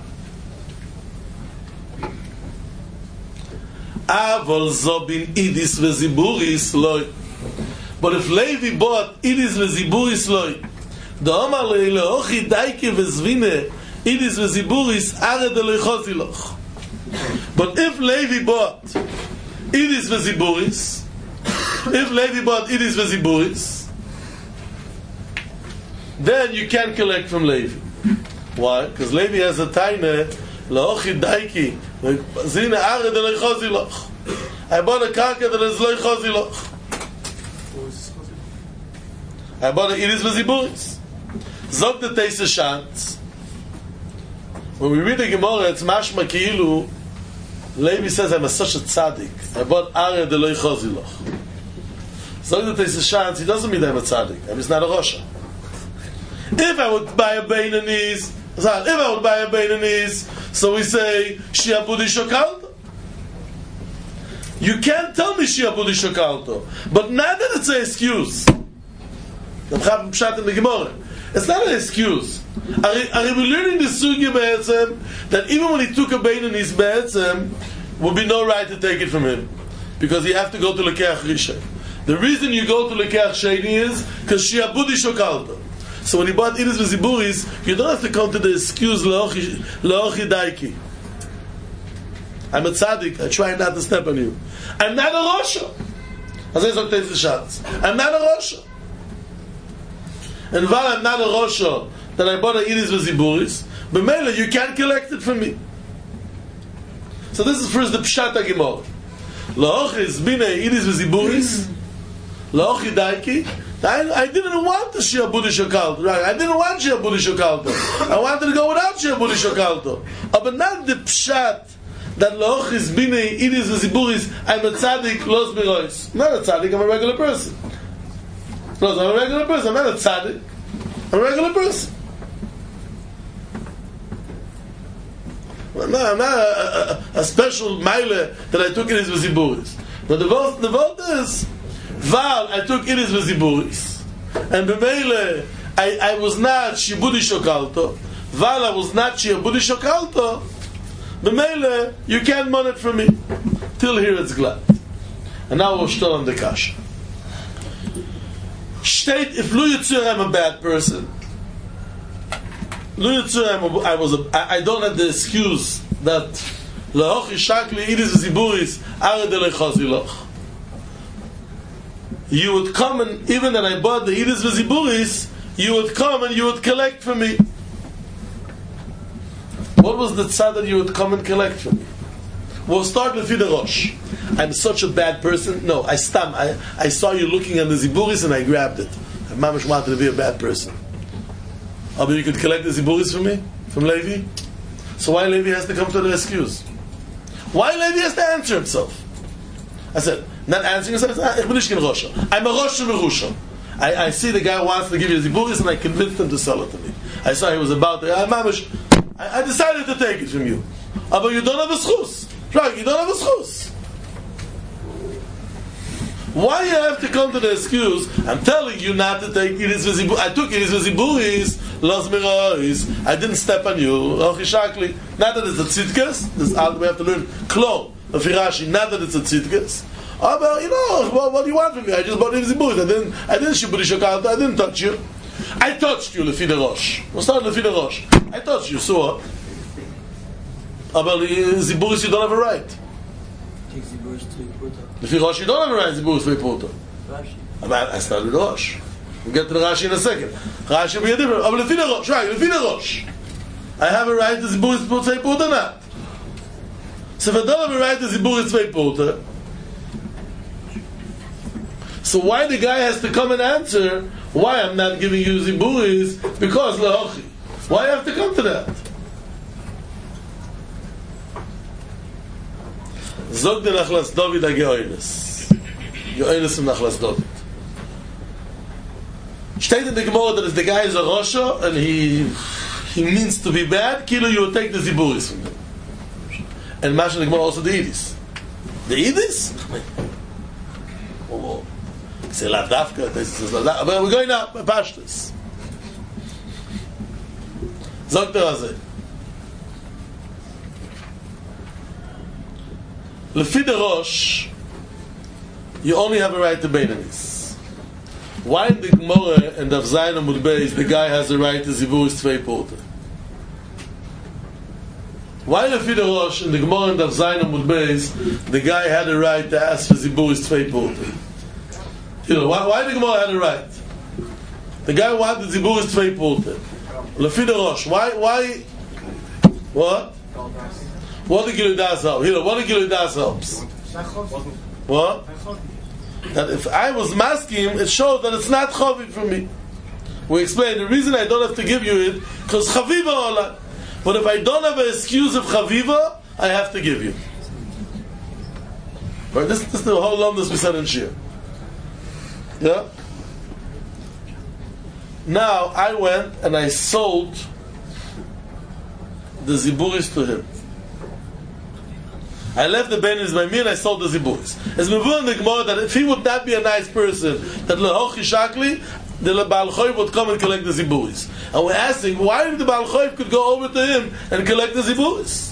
Avol Zobin Idis Veziburis Loi. But if Levi bought Idis Veziburis Loi, the Omar Le'ochi Daike Vezvine Idis Veziburis Ared Eloichoziloch. But if Levi bought Idis Veziburis, if Levi bought Idis Veziburis, then you can collect from Levi. Why? Because Levi has a taina Le'ochi Daike Zine Ared Eloichoziloch. I bought a karka that is Eloichoziloch. I bought it is Veziburis. Zog the Teise Shantz. When we read the Gemara, it's mashma ki'ilu. Levi says, I'm a such a tzaddik. I bought Areh Deloi Choziloch. Zog the Teise Shantz, he doesn't mean I'm a tzaddik. I'm just not a Rosha. If I would buy a Beinanis, if I would buy a Beinanis, so we say, Shiabudi Shokalto. You can't tell me Shiabudi Shokalto. But not that it's an excuse. It's not an excuse. Are, are we learning the sugya be'etzem that even when he took a Beinanis be'etzem, would be no right to take it from him, because you have to go to Lekeach Rishon. The reason you go to Lekeach Sheni is because Shiabudi Shokalto. So when he bought Idis Veziburis, you don't have to come to the excuse Leochi Daiki. I'm a tzaddik. I try not to step on you. I'm not a Rosha. I'm not a Rosha. And while I'm not a Rosha, that I bought a Idis Veziburis, but Mele, you can't collect it from me. So this is first the Pshat HaGemor. La'ochi is bine Idis Veziburis, La'ochi Daiki. I, I didn't want the Shiabudi Shokalto. Right? I didn't want Shiabudi Shokalto. I wanted to go without Shiabudi Shokalto. But not the Pshat that La'ochi is bine Idis Veziburis, I'm a tzaddik, los mirois. I'm not a tzaddik, I'm a regular person. No, I'm a regular person. I'm not a tzaddik. I'm a regular person. I'm not, I'm not a, a, a special mile that I took in his Veziburis. But the vote, the vote is, Val, I took in his Veziburis. And B'meile, I, I was not Shibudi Shokalto. Val, I was not Shibudi Shokalto. B'meile, you can't mon it from me. Till here it's glad. And now we'll start on the kasha. State, if Lu Yitzur I'm a bad person, Lu Yitzur I was a, I, I don't have the excuse that La'ochi Shakli Idis Veziburis Ared Eloichoziloch. You would come and, even that I bought the Idis Veziburis, you would come and you would collect from me. What was the tzad that you would come and collect from me? We'll start with the Rosh. I'm such a bad person. No, I stam. I, I saw you looking at the Ziburis and I grabbed it. I mamash wanted to be a bad person. Oh, but you could collect the Ziburis from me? From Levi? So why Levi has to come to the excuse? Why Levi has to answer himself? I said, not answering himself, ich bin nicht kein Rosha. I'm a Rosha Merusha. I, I see the guy wants to give you the ziburis and I convinced him to sell it to me. I saw he was about to, I, I decided to take it from you. Uh, but you don't have a schus. Right, you don't have a schus. Why you have to come to the excuse? I'm telling you not to take it. I took it as ziburis, los mirois. I didn't step on you. Not that it's a tzidkes. This we have to learn klo of Rashi. Not that it's a tzidkes. Oh, well, you know, what, what do you want from me? I just bought him ziburis. I didn't, I didn't shiburi shokal. I didn't touch you. I touched you, lefi the rosh. What's not lefi the rosh? I touched you, so what? Oh, well, ziburis, you don't have a right. Lefi rosh, you don't have a right, ziburis, lefi puta. I started with rosh. We'll get to the Rashi in a second. Rashi will be a different. Oh, lefi the rosh, right, lefi the rosh. I have a right to ziburis, lefi puta, not. So if I don't have a right to ziburis, lefi puta, so why the guy has to come and answer why I'm not giving you ziburis? Because lehochi. Why I have to come to that? Zog de Nachlas David a geoines. Geoines from Nachlas David. Steht in the Gemara that the guy is a Rosha and he he means to be bad. Kilo, you will take the ziburis from him. And Masha the Gemara also the Idis. The Idis? Oh. Say la dafka, this is la dafka. But we're going now, Pashtus. Zog der Azeh. Lefi the Rosh, you only have a right to Beinanis. Why in the Gemara and Daf Zayin Amud Beis the guy has a right to Ziburis Tvei Porter? Why lefi the Rosh in the Gemara and Daf Zayin Amud Beis the guy had a right to ask for Ziburis Tvei Porter? You know, why, why the Gemara had a right? The guy wanted Ziburis Tvei Porter. Lefi the Rosh. Why? Why? What? What the Giludas help? You know, what the Giludas helps? What? That if I was masking, it shows that it's not chaviv for me. We explained the reason I don't have to give you it because chaviva ola. But if I don't have an excuse of chaviva, I have to give you. Right? This, this is the whole lumdus we said in Shir. Yeah. Now I went and I sold the ziburis to him. I left the Beinanis by me and I sold the ziburis. As Mevur in the Gemara that if he would not be a nice person, that lehochi shakli, the Baal Choiv would come and collect the ziburis. And we're asking why if the Baal Choiv could go over to him and collect the ziburis.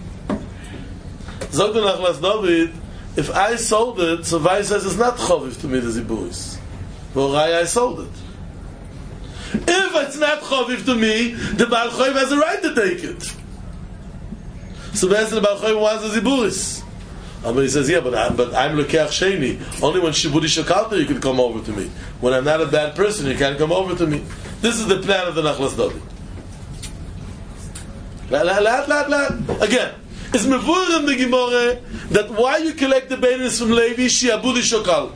Zog der Nachlas David, if I sold it, so Vai says it's not chaviv to me the ziburis. Well, I sold it. If it's not chaviv to me, the Baal Choiv has a right to take it. So basically the Baal Choiv wants the ziburis. But he says, yeah, but, I, but I'm lekeach sheni. Only when shiburi shakalta you can come over to me. When I'm not a bad person, you can't come over to me. This is the plan of the Nachlas David. La, la, la, la, la. Again, it's mevur in the Gemara that why you collect the Beinanis from Levi shiabudi shakalta.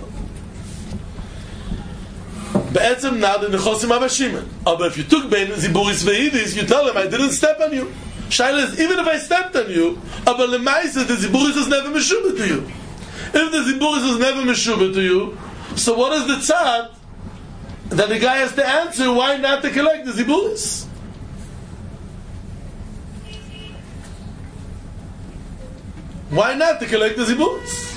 Be'etzem not in the chosim abashimon. But if you took Beinanis ziburis ve'idis, you tell him I didn't step on you. Shaila is, even if I stepped on you, but lemaisa the ziburis is never meshubah to you. If the ziburis is never meshubah to you, so what is the tzad that the guy has to answer why not to collect the ziburis? Why not to collect the ziburis?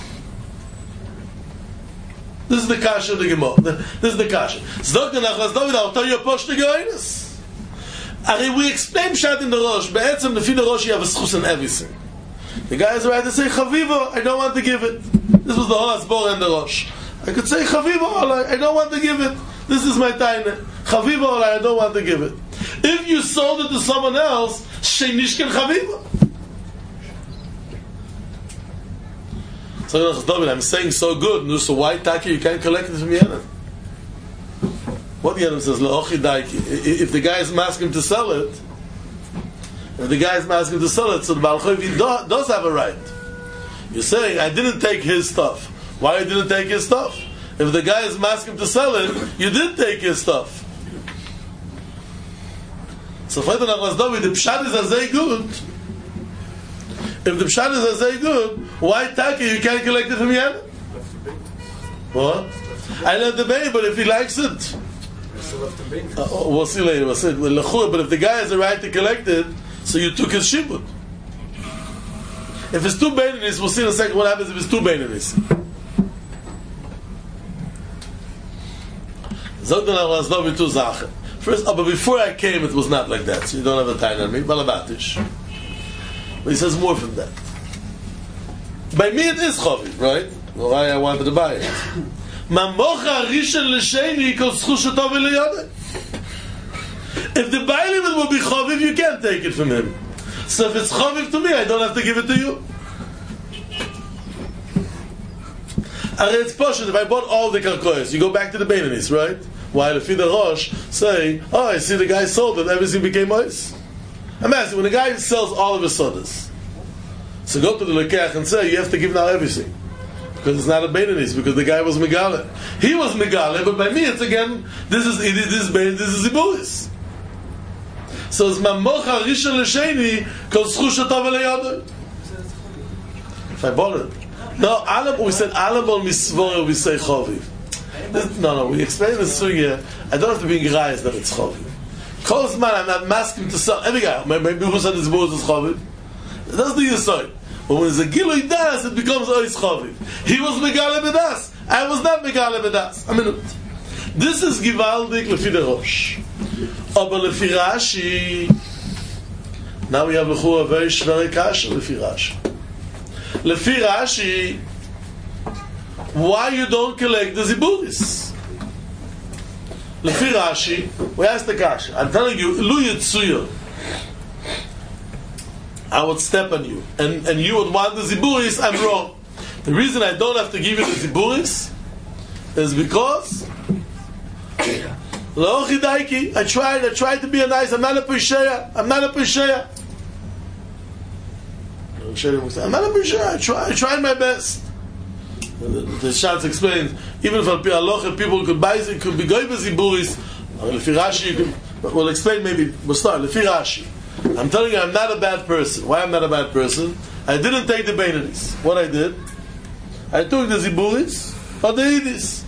This is the kasha of the Gemara. This is the kasha. Zdok the Nachlas David, I'll tell you a posh to goyinus. We explain Pshat in the Rosh. Be'etzem, lefi the Rosh, you have a schus in everything. The guy has the right to say, Chaviva, I don't want to give it. This was the whole Asbor and the Rosh. I could say, Chaviva, I don't want to give it. This is my taina. Chaviva, I don't want to give it. If you sold it to someone else, Sheinishken Chaviva. So, David, I'm saying so good. So why, Taki, you can't collect it from Yemen? What the Yemen says, Le'ochi daiki. If the guy is asking him to sell it, if the guy is asking him to sell it, so the Baal Choiv does have a right. You're saying, I didn't take his stuff. Why you didn't take his stuff? If the guy is asking him to sell it, you did take his stuff. So, for the Nachlas David, the Pshat is as good If the pshat is very good, why Taka you can't collect it from Yemen? What? I left the baby, but if he likes it, uh, we'll see later. We'll see. But if the guy has the right to collect it, so you took his shibud. If it's two beinanis, we'll see in a second what happens if it's two beinanis. First, uh, but before I came, it was not like that. So you don't have a time on me. Balabatish. But he says more from that. By me, it is chaviv, right? Well, I, I wanted to buy it. Mamocha rishon l'sheni kol schushatov v'liyodeh. If the bailim will be chaviv, you can't take it from him. So if it's chaviv to me, I don't have to give it to you. And it's poshut. If I bought all the karkoyos, you go back to the beinanis, right? While if the Rosh say, oh, I see the guy sold it, everything became ice. I'm asking, when the guy sells all of his sodas, so go to the lekech and say, you have to give now everything. Because it's not a beinanis, because the guy was megale. He was megale, but by me it's again, this is this is this is ziburis. So it's mamocha rishon l'sheni kol schushatov v'leyodeh. If I bought it. No, alam, we said alam ol misvor, we say chaviv. This, no, no, we explain this sugya. I don't have to be in Gerayas that it's chaviv. Kol man, I'm not masking to sell. Every guy, maybe who said this board is chaviv. That's the yesod. But when it's a gilui das, it becomes ois chaviv. He was megale bedas. I was not megale bedas. A minute. This is givaldik lefi the Rosh. Aber lefi Rashi. Now we have a chura very shveri kasha lefi Rashi. Lefi Rashi. Why you don't collect the ziburis? Lefi Rashi, we asked the kasha. I'm telling you, lu yitzuya. I would step on you, and and you would want the ziburis. I'm wrong. The reason I don't have to give you the ziburis is because lo chidaiki. I tried. I tried to be a nice. I'm not a pisheya. I'm not a pisheya. I'm not a pisheya. I tried. I tried my best. The, the Shatz explains, even if al pi halacha people could buy it, could be goy beziburis. Lefi Rashi, you could. We'll explain maybe. We'll start. Lefi Rashi. I'm telling you, I'm not a bad person. Why I'm not a bad person? I didn't take the beinanis. What I did, I took the ziburis or the idis.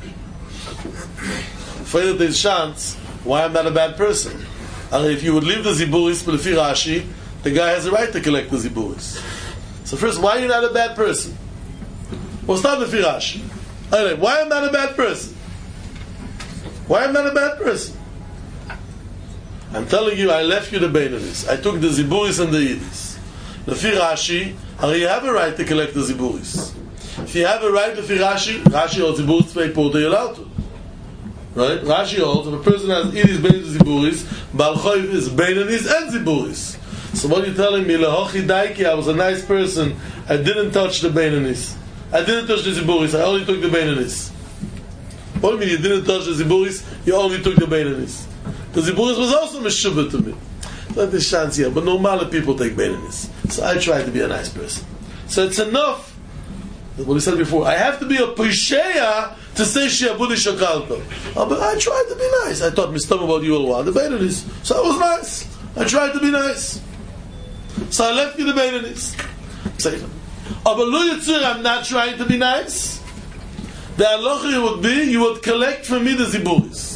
Afraid that there's chance. Why I'm not a bad person? And if you would leave the ziburis for Lefi Rashi, the guy has a right to collect the ziburis. So first, why are you not a bad person? We'll start Lefi Rashi. Anyway, why I'm not a bad person? Why I'm not a bad person? I'm telling you, I left you the beinanis. I took the ziburis and the idis. Lefi Rashi, you have a right to collect the ziburis. If you have a right Lefi Rashi, Rashi holds ziburis pay porter, you're allowed to. Right? Rashi holds, if a person has idis, beinanis, ziburis, Baal Choiv is beinanis and ziburis. So what are you telling me? Lehochi daiki, I was a nice person. I didn't touch the beinanis. I didn't touch the ziburis. I only took the beinanis. What do you mean you didn't touch the ziburis? You only took the beinanis. The ziburis was also meshubah to me. Like this chance here, but normally people take beinanis. So I try to be a nice person. So it's enough. That's what we said before. I have to be a pisheya to say shiabudi shakalto. Oh, but I tried to be nice. I thought Mister about you all the beinanis. So I was nice. I tried to be nice. So I left you the beinanis. Say, oh, but lo yitzur, I'm not trying to be nice. The halacha would be, you would collect from me the ziburis.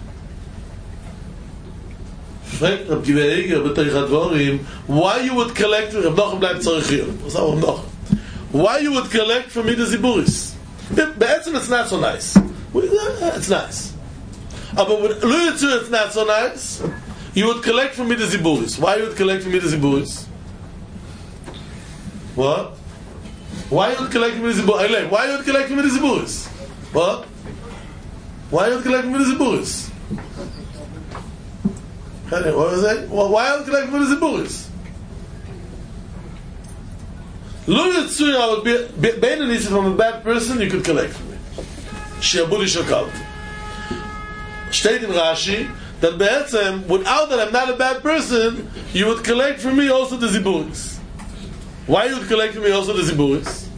Why you would collect why you would collect from me the ziburis? Be'etzim it's not so nice. It's nice. But with lo yitzur it's not so nice. You would collect from me the ziburis. Why you would collect from me the ziburis? What? Why you would collect from me the ziburis? Why you would collect from me the ziburis? What? Why you would collect from me the ziburis? What was that? Well, why are you collecting for the ziburis? Lo yitzur, I would be beinanis. If I'm a bad person, you could collect from me. Shiabudi shakalt. Steht in Rashi that be'etzem, without that I'm not a bad person, you would collect from me also the ziburis. Why you would collect from me also the ziburis?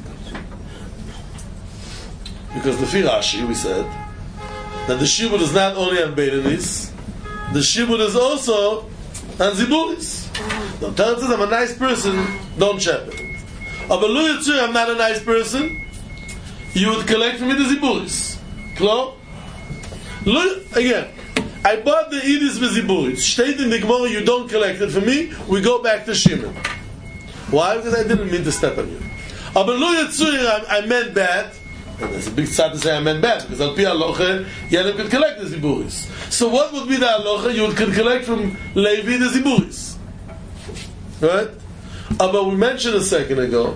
Because lefi Rashi, we said that the shibud is not only on beinanis. The shibud is also on ziburis. The Torah says I'm a nice person, don't shepherd. Aber lo yitzur, I'm not a nice person, you would collect from me the ziburis. Klar? Lo, again, I bought the idis with ziburis. Steht in the Gemara, you don't collect it for me, we go back to Shimon. Why? Because I didn't mean to step on you. Aber lo yitzur, I, I meant bad. And there's a big tzad to say I meant bad, because al pi halacha, Yenim could collect the ziburis. So what would be the halacha? You could collect from Levi the ziburis. Right? Uh, but we mentioned a second ago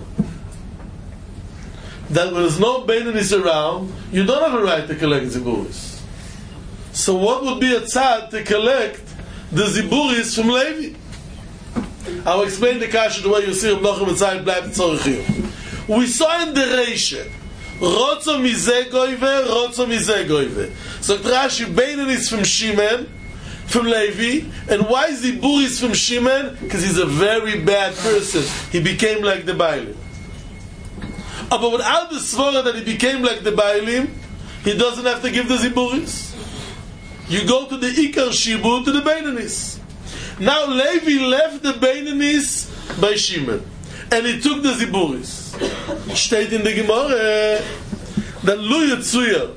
that when there's no Beinanis around, you don't have a right to collect ziburis. So what would be a tzad to collect the ziburis from Levi? I'll explain the kasha the way you see Reb Nachum Mitzayim bleibt tzorich. We saw in the Reisha Rotzo mizeh goive, Rotzo mizeh goive. So Rashi Beinanis from Shimon, from Levi, and why is he Buris from Shimon? Because he's a very bad person. He became like the Bailim. Uh, but without the svara that he became like the Bailim, he doesn't have to give the Ziburis. You go to the Ikar Shibud, to the Beinanis. Now Levi left the Beinanis by Shimon, and he took the Ziburis. Steht in the Gemara that Lu Yitzuya.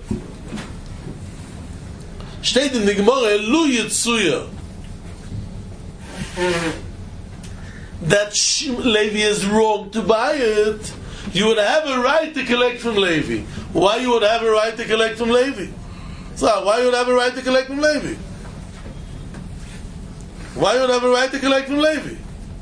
Steht in the Gemara, Lu Yitzuya, that Levi is wrong to buy it. You would have a right to collect from Levi. Why you would have a right to collect from Levi? So why you would have a right to collect from Levi? Why you would have a right to collect from Levi?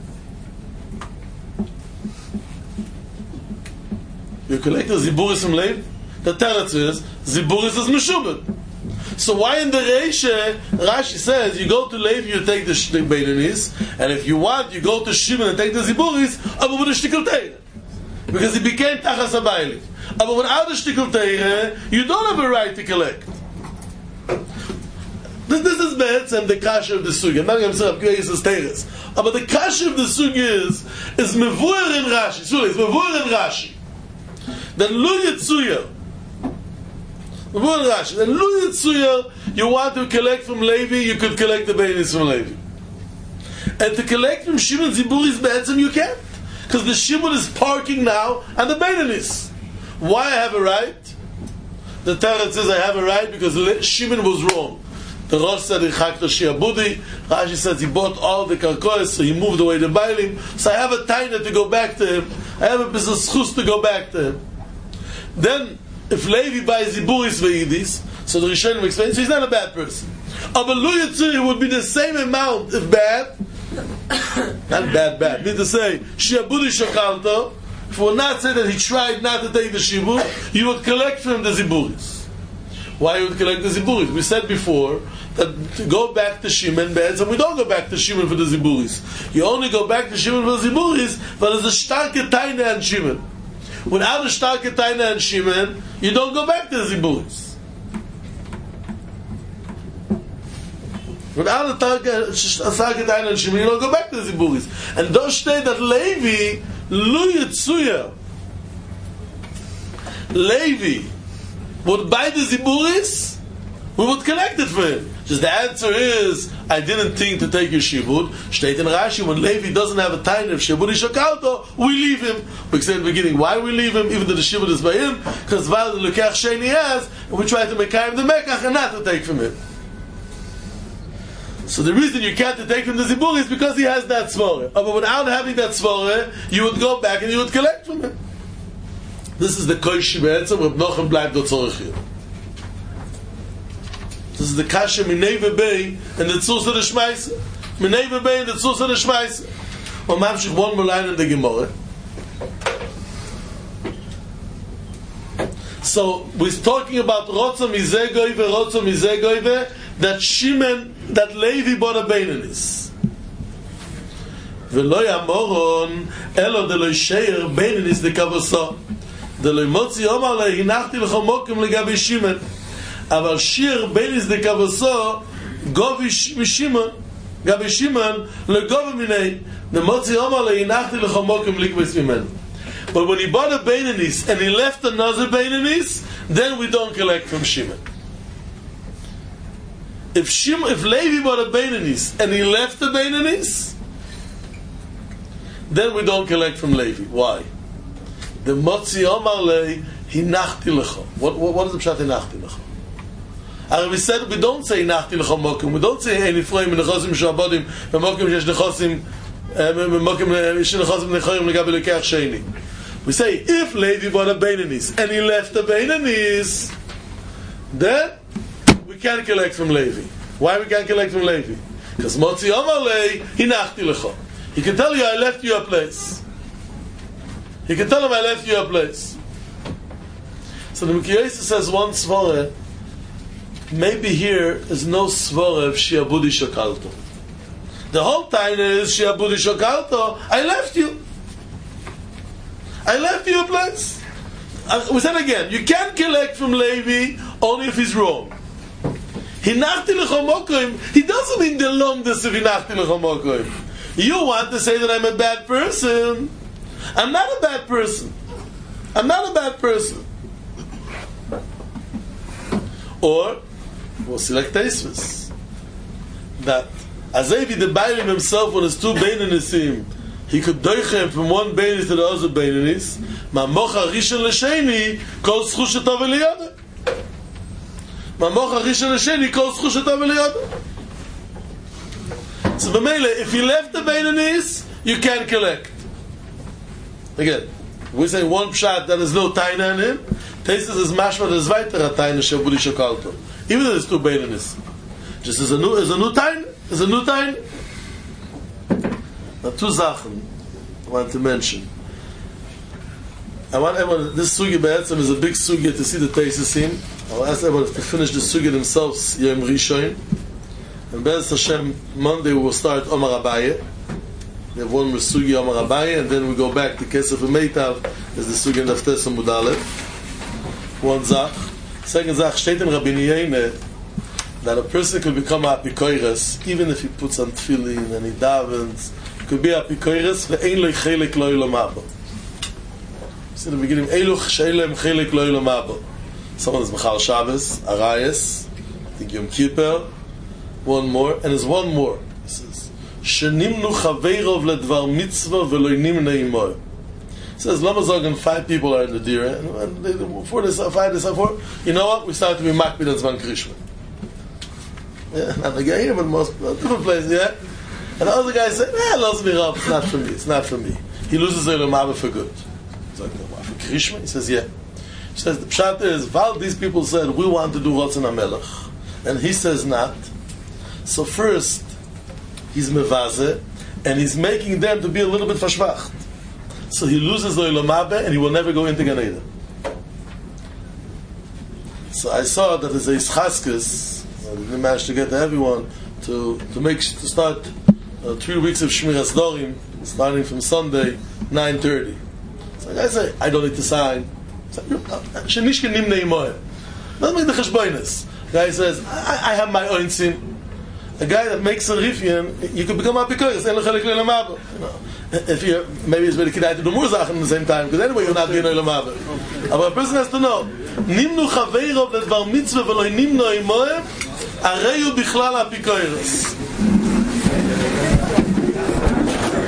You collect the Ziburis from Levi? The teretz is Ziburis is Meshubed. So why in the Reisha, Rashi says, you go to Levi, you take the, the Beinanis, and if you want, you go to Shimon and take the Ziburis, aber with the Shtikel Teire. Because he became Tachas HaBailim. But without the Shtikel Teire, you don't have a right to collect. This, this is Be'etz and the Kasha of the Sugi. I'm not going to say Abkiyah is Teires. But the Kasha of the Sugi is, is Mevuer in Rashi. Sorry, it's Mevuer in Rashi. Then Lu Yitzuya. Then Lu Yitzuya, you want to collect from Levi, you could collect the Beinanis from Levi. And to collect from Shimon Ziburis Be'etzim, you can't. Because the Shimon is parking now on the Beinanis. Why I have a right? The Teretz says I have a right because Shimon was wrong. The Rosh said he chakta shiabudi. Rashi says he bought all the karkois, so he moved away the Bailim. So I have a taina to go back to him. I have a business schus to go back to him. Then, if Levi buys Ziburis ve'idis, so the Rishonim explains, so he's not a bad person. Aber Lu Yitzur would be the same amount if bad, not bad, bad, mean to say, shiabudi shakalto, if we would not say that he tried not to take the shibud, you would collect from the Ziburis. Why you would collect the Ziburis? We said before that to go back to Shimon beds, and we don't go back to Shimon for the Ziburis. You only go back to Shimon for the Ziburis, but there's a starke taina and Shimon. Without a starke taina and Shimon, you don't go back to the Ziburis. Without a starke taina and Shimon, you don't go back to the Ziburis. And those state that Levi, Lu Yitzuya, Levi would buy the Ziburis, we would collect it for him. Just the answer is, I didn't think to take your shibud. State in Rashi, when Levi doesn't have a time of shibud shakalto, we leave him. We said in the beginning, why we leave him, even though the shibud is by him? Because while the lekach sheni has, and we try to make him the mekach and not to take from him. So the reason you can't take from the zibur is because he has that svara. But without having that svara, you would go back and you would collect from him. This is the koishi be'etzem, Reb Nachum bleibt dort zorich hier. This is the kasha Mineva Bey and the Tzus of the Shmeise. Mineva Bey and the Tzus of the Shmeise. Well, Mamshich, one more line in the Gemara. So, we're talking about Rotza Mizegoive, Rotza Mizegoive, that Shimon, that Levi bought a Beinanis. V'lo yamoron, elo de lo yisheir Beinanis de kavoso. De lo yimotzi omar le, hinachti lecho mokim legabi Shimon. אבל שיר בייניס דקבוסו גובי משמעון גבי שמעון לגובי מיני נמוצי אומר להנחתי לך מוקם לקבס ממנו. But when he bought a Beinanis and he left another Beinanis, then we don't collect from Shimon. If Shimon, if Levi bought a Beinanis and he left the Beinanis, then we don't collect from Levi. Why? The Motzi Omar Le Hinachti Lecha. What, what, what is the Pshat Hinachti Lecha? And we said we don't say Hinachti Lecha Mokim. We don't say Ein Ifroim Nechosim Shabadim Mokim Shesh Nechosim Mokim Shesh Nechosim Nechoim Legabe Lekach Sheni. We say if Levi bought a Beinanis and he left the Beinanis, then we can't collect from Levi. Why we can't collect from Levi? Because Motzi Omar Le Hinachti Lecha. He can tell you I left you a place. He can tell him I left you a place. So the Mikiyasa says one svara. Maybe here is no svara of Shiabudi Shakalto. The whole time is Shiabudi Shakalto. I left you. I left you a place. Uh, we said again, you can't collect from Levi only if he's wrong. Hinachti lechomokoim. He doesn't mean the lomdus of hinachti lechomokoim. You want to say that I'm a bad person. I'm not a bad person. I'm not a bad person. Or we'll select Teisvus. That Azevi the Bailim himself on his two Beinanim, he could doichem from one Beinis to the other Beinanis. Ma mocha rishon l'sheni kol zchus shetov eliyada. Ma mocha rishon l'sheni kol zchus shetov eliyada. So b'meile, if he left the Beinanis, you can't collect. Again, we say one pshat that there's no taina in him. Teisvus is mashma there's weiter a taina shebudi shakalto. Even though there's two Beinanis, just as a new as a new taina, as a new taina. Now, two Sachen I want to mention. I want everyone, this Sugi Be'etzem is a big Sugi to see the Teisvus in. I will ask everyone to finish the Sugi themselves, Yom Rishon. And Be'ez Hashem, Monday we will start Omar Abaye. We have one more Sugi Omar Abaye, and then we go back to Kesef Meitav, as the Sugi in Daftes and Mudalev. One Zach. Second Zach, steht in Rabbi Yeine, that a person could become a Apikoires, even if he puts on tefillin and he davens. Could be a Apikoires, ve'ein lo chelek lo ilam haba. See the beginning, Eilu she'elem chelek lo ilam haba. Someone is Mechal Shabbos, Arayas, I think Yom Kippur, one more, and there's one more. He says, Shenimnu chaveirov ledvar mitzvah ve'lo nimna imoy. He says, Lama Zogan, five people are in the Dira, and they, four, this, five, this, four. You know what? We start to be makbid on Zman Krishma. Yeah, not the guy here, but most different place, yeah? And the other guy said, eh, loves me up, it's not for me, it's not for me. He loses the Olam Haba for good. He's like, no, for Krishma? He says, yeah. He says, the pshat is, while these people said, we want to do Ratzon HaMelech, and he says not, so first, he's mevaze, and he's making them to be a little bit fashvacht. So he loses the Olam Haba, and he will never go into Gan Eden. So I saw that there's a Ischaskus, I didn't manage to get to everyone, to, to make, to start uh, three weeks of Shmiras Dorim, starting from Sunday, nine thirty. So I say, I don't need to sign. Shenishke nimnei imoy. Don't make the cheshbonis. The guy says, I, I have my own sin. A guy that makes a rifyan, you could become a apikoyos. If you maybe it's very kidai to do more zachen at the same time, because anyway you're not being olam haba. But a person has to know, nimnu chaveirov ledvar mitzvah v'lo nimnu imoy, areyu bichlal apikoyos.